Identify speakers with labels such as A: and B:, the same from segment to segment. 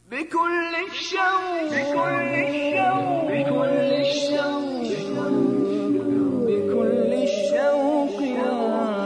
A: بكل الشوق يا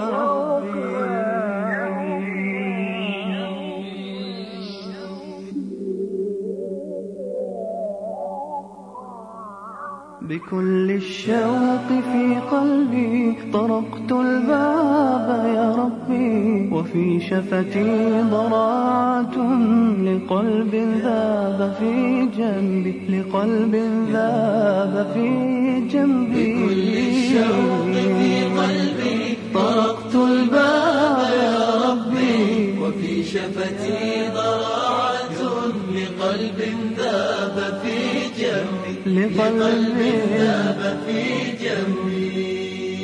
A: بكل الشوق في قلبي طرقت الباب يا ربي، وفي شفتي ضراعة لقلب ذاب في جنبي، لقلب ذاب في جنبي.
B: بكل الشوق في قلبي طرقت الباب يا ربي، وفي شفتي ضراعة لقلب ذاب في جنبي، لقلب ذاب في جنبي.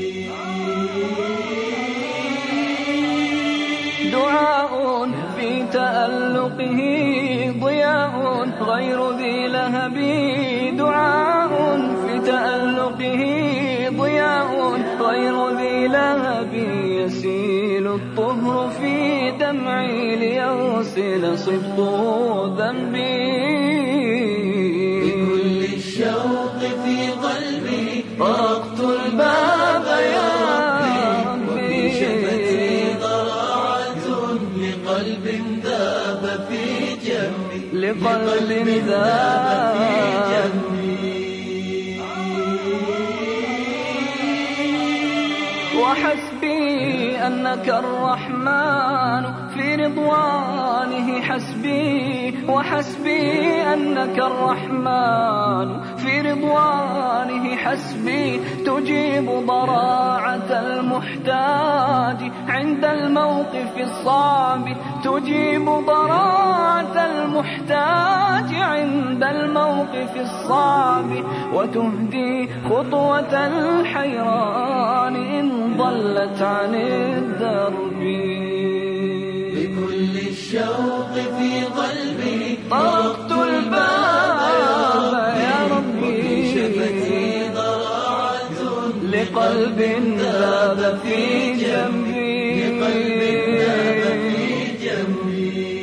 A: دعاء في تألقه ضياء غير ذي لهب، دعاء في تألقه ضياء غير ذي لهب، يسيل الطهر في دمعي ليغسل صدق ذنبي.
B: بكل الشوق في قلبي طرقت الباب يا ربي، وفي شفتي ضراعة لقلب ذاب في جنبي،
A: لقلب ذاب في
B: جنبي.
A: وحسبي أنك الرحمن في رضوانه حسبي، وحسبي أنك الرحمن في رضوانه حسبي، تجيب ضراعة المحتاج عند الموقف الصعب، تجيب ضراعة المحتاج عند الموقف الصعب، وتهدي خطوة الحيران إن ضلت عن الدرب.
B: بكل الشوق في قلبي
A: طرقت الباب يا ربي،
B: وفي شفتي ضراعة
A: لقلب ذاب في جنبي،
B: لقلب ذاب في جنبي.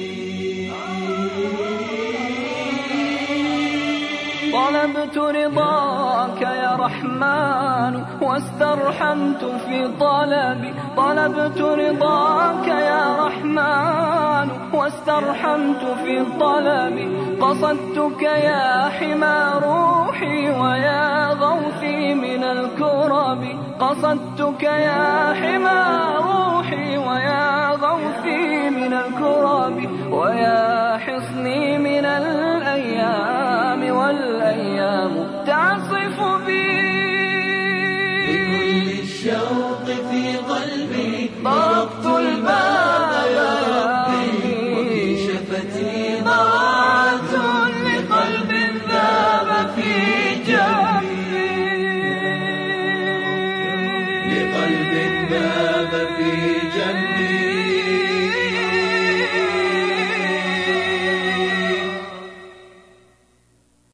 A: طلبت رضاك يا رحمن واسترحمت في طلبي، طلبت رضاك يا رحمن واسترحمت في طلبي، قصدتك يا حمى روحي ويا غوثي من الكرب، قصدتك يا حمى روحي ويا غوثي من الكرب، ويا حصني من الأيام والأيام تعصف بي.
B: بكل الشوق في قلبي